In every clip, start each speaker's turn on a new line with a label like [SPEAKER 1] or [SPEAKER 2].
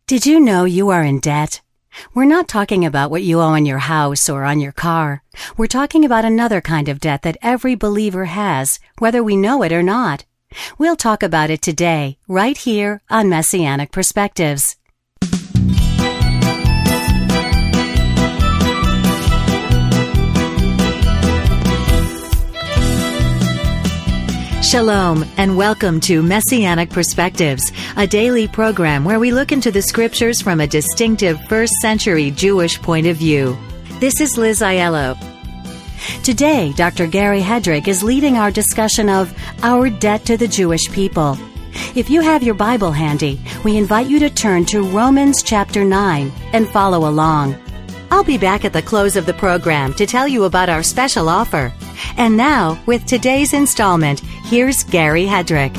[SPEAKER 1] Did you know you are in debt? We're not talking about what you owe on your house or on your car. We're talking about another kind of debt that every believer has, whether we know it or not. We'll talk about it today, right here on Messianic Perspectives. Shalom, and welcome to Messianic Perspectives, a daily program where we look into the scriptures from a distinctive first-century Jewish point of view. This is Liz Aiello. Today, Dr. Gary Hedrick is leading our discussion of our debt to the Jewish people. If you have your Bible handy, we invite you to turn to Romans chapter 9 and follow along. I'll be back at the close of the program to tell you about our special offer. And now, with today's installment, here's Gary Hedrick.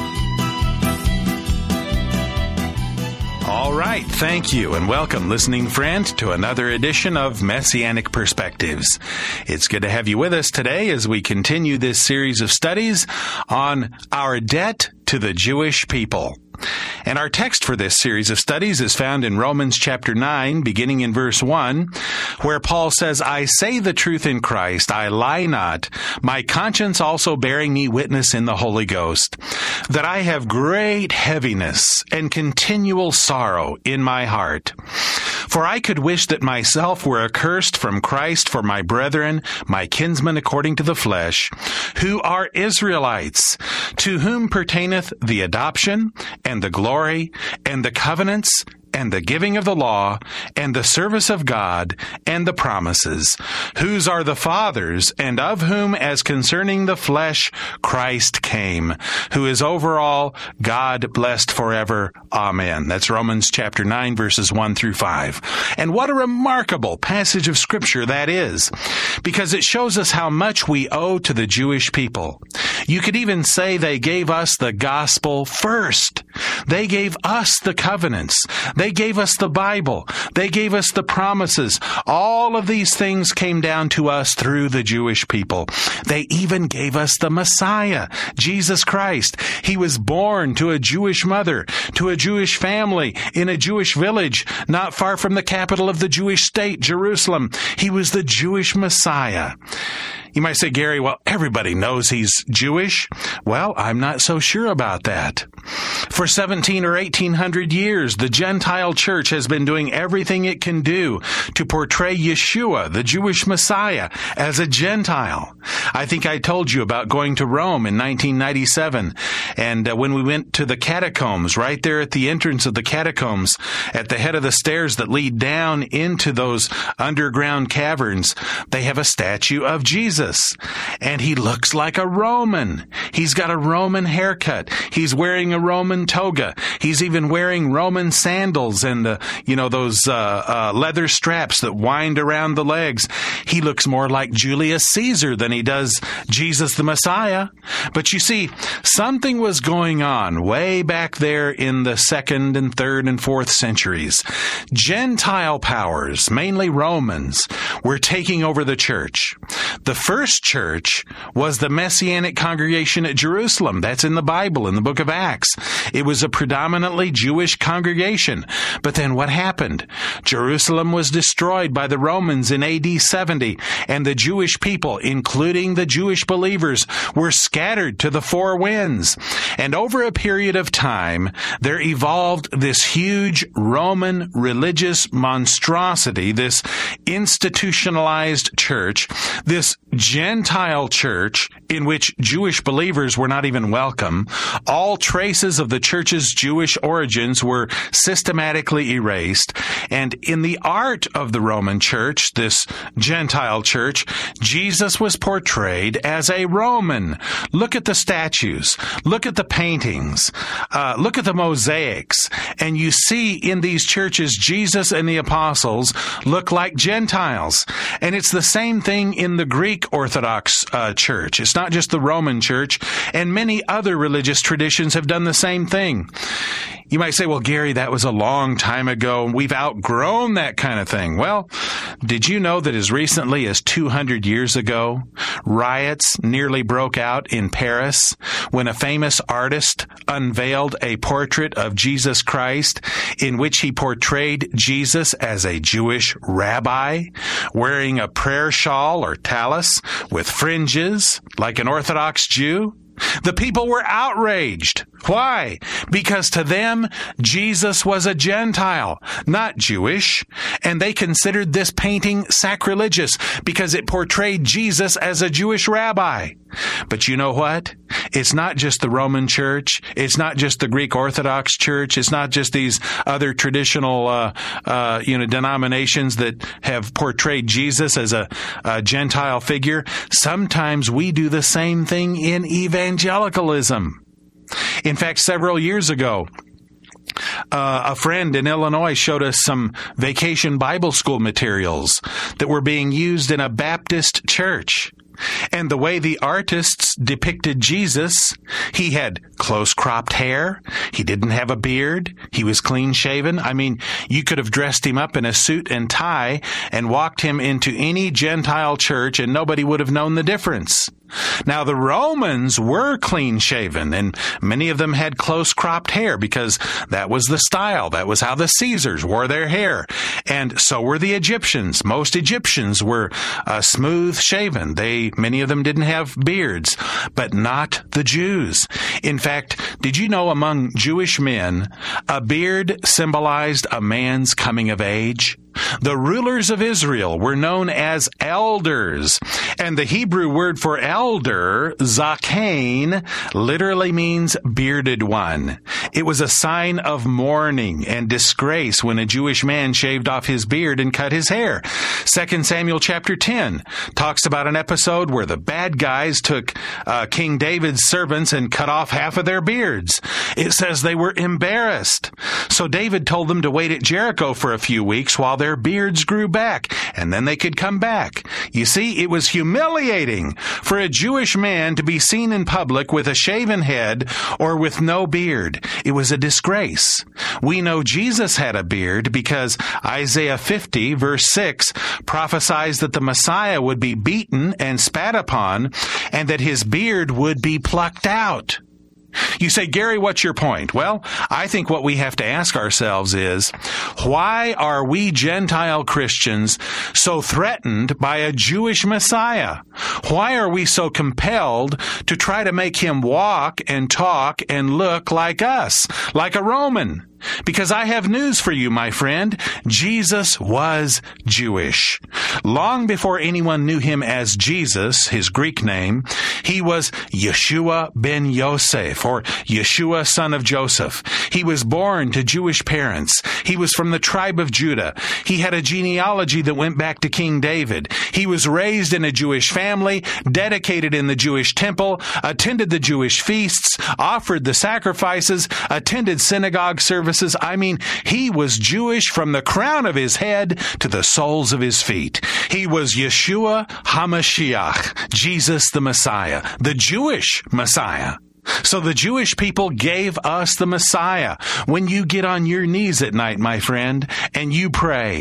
[SPEAKER 2] All right, thank you, and welcome, listening friend, to another edition of Messianic Perspectives. It's good to have you with us today as we continue this series of studies on our debt to the Jewish people. And our text for this series of studies is found in Romans chapter 9, beginning in verse 1, where Paul says, I say the truth in Christ, I lie not, my conscience also bearing me witness in the Holy Ghost, that I have great heaviness and continual sorrow in my heart. For I could wish that myself were accursed from Christ for my brethren, my kinsmen according to the flesh, who are Israelites, to whom pertaineth the adoption, and the glory, and the covenants, and the giving of the law, and the service of God, and the promises, whose are the fathers, and of whom, as concerning the flesh, Christ came, who is over all, God blessed forever. Amen. That's Romans chapter 9, verses 1 through 5. And what a remarkable passage of Scripture that is, because it shows us how much we owe to the Jewish people. You could even say they gave us the gospel first. They gave us the covenants. They gave us the Bible. They gave us the promises. All of these things came down to us through the Jewish people. They even gave us the Messiah, Jesus Christ. He was born to a Jewish mother, to a Jewish family, in a Jewish village, not far from the capital of the Jewish state, Jerusalem. He was the Jewish Messiah. You might say, Gary, well, everybody knows he's Jewish. Well, I'm not so sure about that. For 17 or 1800 years, the Gentile church has been doing everything it can do to portray Yeshua, the Jewish Messiah, as a Gentile. I think I told you about going to Rome in 1997, and when we went to the catacombs, right there at the entrance of the catacombs, at the head of the stairs that lead down into those underground caverns, they have a statue of Jesus. And he looks like a Roman. He's got a Roman haircut. He's wearing a Roman toga. He's even wearing Roman sandals and those leather straps that wind around the legs. He looks more like Julius Caesar than he does Jesus the Messiah. But you see, something was going on way back there in the 2nd and 3rd and 4th centuries. Gentile powers, mainly Romans, were taking over the church. The first church was the Messianic congregation at Jerusalem. That's in the Bible, in the book of Acts. It was a predominantly Jewish congregation. But then what happened? Jerusalem was destroyed by the Romans in AD 70, and the Jewish people, including the Jewish believers, were scattered to the four winds. And over a period of time, there evolved this huge Roman religious monstrosity, this institutionalized church, this Gentile church in which Jewish believers were not even welcome. All traces of the church's Jewish origins were systematically erased. And in the art of the Roman church, this Gentile church, Jesus was portrayed as a Roman. Look at the statues. Look at the paintings. Look at the mosaics. And you see in these churches, Jesus and the apostles look like Gentiles. And it's the same thing in the Greek Orthodox church. It's not just the Roman church, and many other religious traditions have done the same thing. You might say, well, Gary, that was a long time ago. We've outgrown that kind of thing. Well, did you know that as recently as 200 years ago, riots nearly broke out in Paris when a famous artist unveiled a portrait of Jesus Christ in which he portrayed Jesus as a Jewish rabbi wearing a prayer shawl or tallis with fringes like an Orthodox Jew? The people were outraged. Why? Because to them, Jesus was a Gentile, not Jewish, and they considered this painting sacrilegious because it portrayed Jesus as a Jewish rabbi. But you know what? It's not just the Roman Church. It's not just the Greek Orthodox Church. It's not just these other traditional, denominations that have portrayed Jesus as a Gentile figure. Sometimes we do the same thing in evangelicalism. In fact, several years ago, a friend in Illinois showed us some vacation Bible school materials that were being used in a Baptist church. And the way the artists depicted Jesus, he had close-cropped hair. He didn't have a beard. He was clean-shaven. I mean, you could have dressed him up in a suit and tie and walked him into any Gentile church and nobody would have known the difference. Now, the Romans were clean-shaven, and many of them had close-cropped hair because that was the style. That was how the Caesars wore their hair. And so were the Egyptians. Most Egyptians were smooth-shaven. Many of them didn't have beards, but not the Jews. In fact, did you know among Jewish men, a beard symbolized a man's coming of age? The rulers of Israel were known as elders, and the Hebrew word for elder, zaken, literally means bearded one. It was a sign of mourning and disgrace when a Jewish man shaved off his beard and cut his hair. 2 Samuel chapter 10 talks about an episode where the bad guys took King David's servants and cut off half of their beards. It says they were embarrassed. So David told them to wait at Jericho for a few weeks while their beards grew back, and then they could come back. You see, it was humiliating for a Jewish man to be seen in public with a shaven head or with no beard. It was a disgrace. We know Jesus had a beard because Isaiah 50, verse 6, prophesies that the Messiah would be beaten and spat upon, and that his beard would be plucked out. You say, Gary, what's your point? Well, I think what we have to ask ourselves is, why are we Gentile Christians so threatened by a Jewish Messiah? Why are we so compelled to try to make him walk and talk and look like us, like a Roman? Because I have news for you, my friend. Jesus was Jewish. Long before anyone knew him as Jesus, his Greek name, he was Yeshua ben Yosef, or Yeshua son of Joseph. He was born to Jewish parents. He was from the tribe of Judah. He had a genealogy that went back to King David. He was raised in a Jewish family, dedicated in the Jewish temple, attended the Jewish feasts, offered the sacrifices, attended synagogue services. I mean, he was Jewish from the crown of his head to the soles of his feet. He was Yeshua HaMashiach, Jesus the Messiah, the Jewish Messiah. So the Jewish people gave us the Messiah. When you get on your knees at night, my friend, and you pray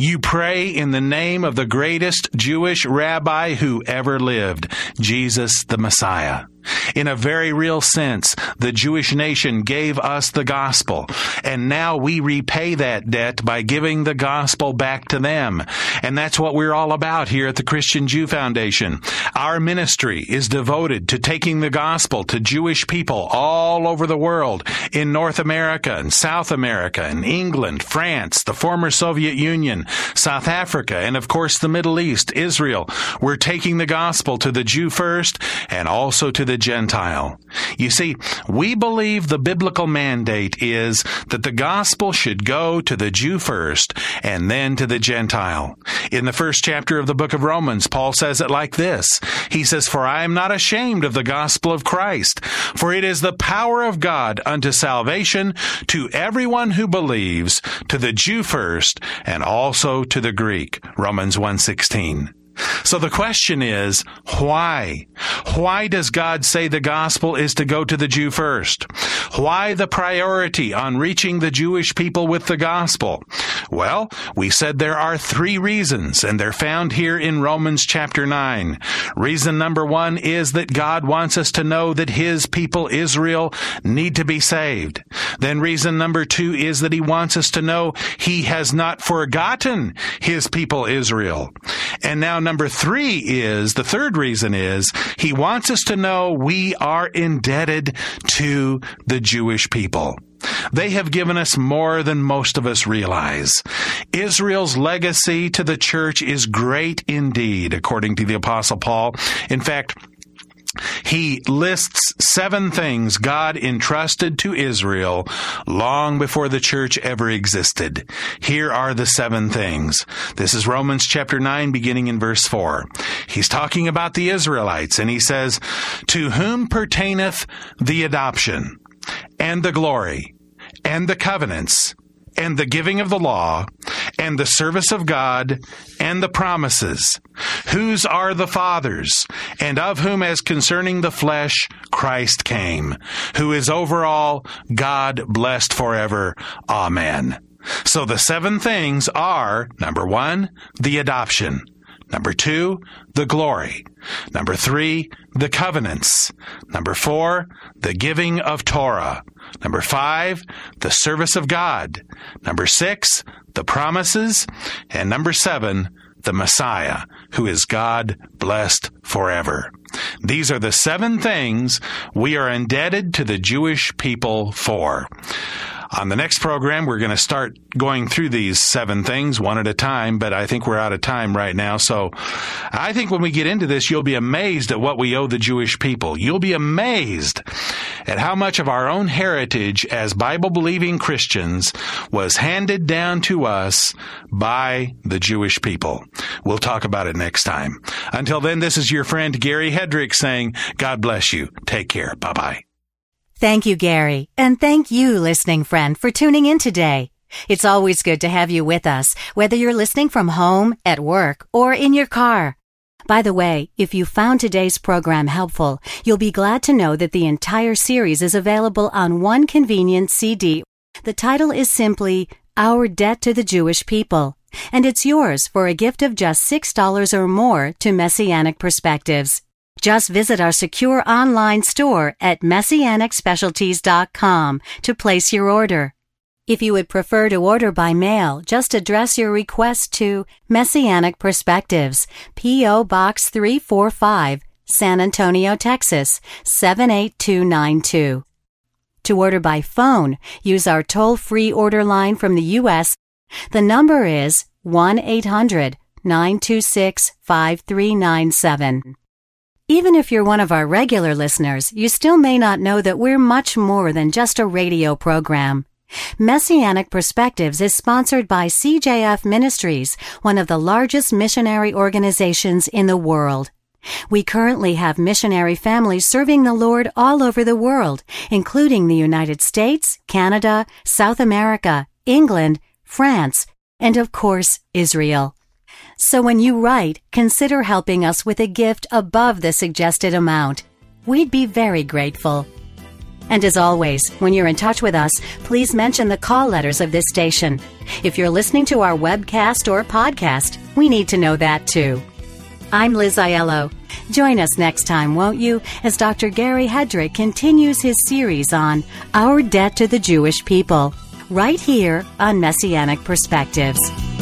[SPEAKER 2] in the name of the greatest Jewish rabbi who ever lived, Jesus the Messiah. In a very real sense, the Jewish nation gave us the gospel, and now we repay that debt by giving the gospel back to them. And that's what we're all about here at the Christian Jew Foundation. Our ministry is devoted to taking the gospel to Jewish people all over the world, in North America and South America and England, France, the former Soviet Union, South Africa, and of course the Middle East, Israel. We're taking the gospel to the Jew first and also to the Gentile. You see, we believe the biblical mandate is that the gospel should go to the Jew first and then to the Gentile. In the first chapter of the book of Romans, Paul says it like this. He says, "For I am not ashamed of the gospel of Christ, for it is the power of God unto salvation to everyone who believes, to the Jew first and also to the Greek." Romans 1:16. So the question is, why? Why does God say the gospel is to go to the Jew first? Why the priority on reaching the Jewish people with the gospel? Well, we said there are 3 reasons, and they're found here in Romans chapter 9. Reason number 1 is that God wants us to know that His people Israel need to be saved. Then reason number 2 is that He wants us to know He has not forgotten His people Israel. And now number 3 is, the third reason is, He wants us to know we are indebted to the Jewish people. They have given us more than most of us realize. Israel's legacy to the church is great indeed, according to the Apostle Paul. In fact, he lists 7 things God entrusted to Israel long before the church ever existed. Here are the 7 things. This is Romans chapter 9, beginning in verse 4. He's talking about the Israelites, and he says, "To whom pertaineth the adoption, and the glory, and the covenants, and the giving of the law, and the service of God, and the promises, whose are the fathers, and of whom as concerning the flesh Christ came, who is over all, God blessed forever. Amen." So the 7 things are, number 1, the adoption. Number 2, the glory. Number 3, the covenants. Number 4, the giving of Torah. Number 5, the service of God. Number 6, the promises. And number 7, the Messiah, who is God blessed forever. These are the 7 things we are indebted to the Jewish people for. On the next program, we're going to start going through these 7 things one at a time, but I think we're out of time right now. So I think when we get into this, you'll be amazed at what we owe the Jewish people. You'll be amazed at how much of our own heritage as Bible-believing Christians was handed down to us by the Jewish people. We'll talk about it next time. Until then, this is your friend Gary Hedrick saying, God bless you. Take care. Bye-bye.
[SPEAKER 1] Thank you, Gary. And thank you, listening friend, for tuning in today. It's always good to have you with us, whether you're listening from home, at work, or in your car. By the way, if you found today's program helpful, you'll be glad to know that the entire series is available on one convenient CD. The title is simply Our Debt to the Jewish People, and it's yours for a gift of just $6 or more to Messianic Perspectives. Just visit our secure online store at messianicspecialties.com to place your order. If you would prefer to order by mail, just address your request to Messianic Perspectives, P.O. Box 345, San Antonio, Texas, 78292. To order by phone, use our toll-free order line from the U.S. The number is 1-800-926-5397. Even if you're one of our regular listeners, you still may not know that we're much more than just a radio program. Messianic Perspectives is sponsored by CJF Ministries, one of the largest missionary organizations in the world. We currently have missionary families serving the Lord all over the world, including the United States, Canada, South America, England, France, and of course, Israel. So when you write, consider helping us with a gift above the suggested amount. We'd be very grateful. And as always, when you're in touch with us, please mention the call letters of this station. If you're listening to our webcast or podcast, we need to know that too. I'm Liz Aiello. Join us next time, won't you, as Dr. Gary Hedrick continues his series on Our Debt to the Jewish People, right here on Messianic Perspectives.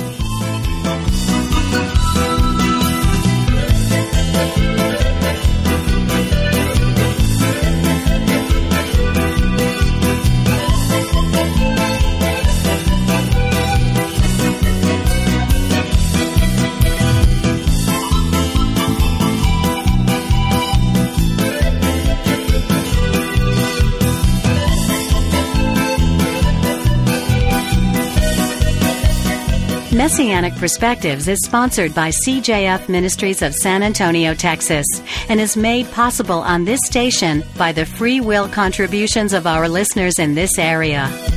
[SPEAKER 1] Messianic Perspectives is sponsored by CJF Ministries of San Antonio, Texas, and is made possible on this station by the free will contributions of our listeners in this area.